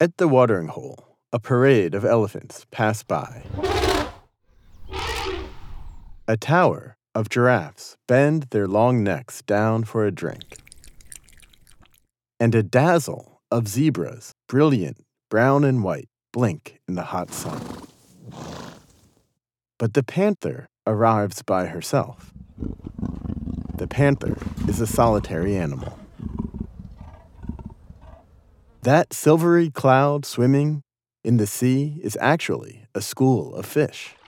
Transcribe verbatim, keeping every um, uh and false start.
At the watering hole, a parade of elephants pass by. A tower of giraffes bend their long necks down for a drink. And a dazzle of zebras, brilliant brown and white, blink in the hot sun. But the panther arrives by herself. The panther is a solitary animal. That silvery cloud swimming in the sea is actually a school of fish.